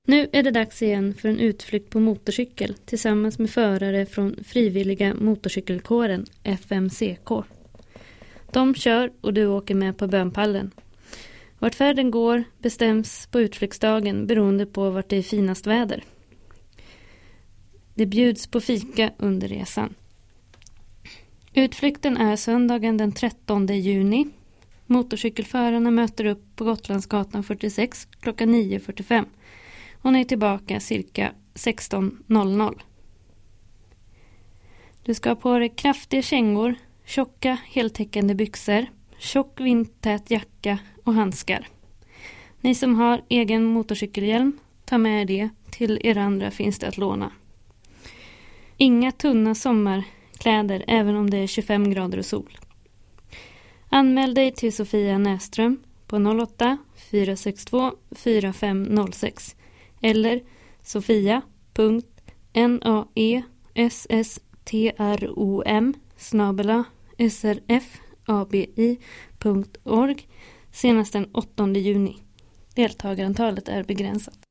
Nu är det dags igen för en utflykt på motorcykel tillsammans med förare från frivilliga motorcykelkåren FMCK. De kör och du åker med på bönpallen. Vart färden går bestäms på utflyktsdagen beroende på vart det är finast väder. Det bjuds på fika under resan. Utflykten är söndagen den 13 juni. Motorcykelförarna möter upp på Gotlandsgatan 46 klockan 9.45 och ni är tillbaka cirka 16.00. Du ska ha på dig kraftiga kängor, tjocka heltäckande byxor, tjock vindtät jacka och handskar. Ni som har egen motorcykelhjälm, ta med det. Till er andra finns det att låna. Inga tunna sommarkläder även om det är 25 grader och sol. Anmäl dig till Sofia Näström på 08 462 4506 eller sofia.nastrom@srfabi.org senast den 8 juni. Deltagarantalet är begränsat.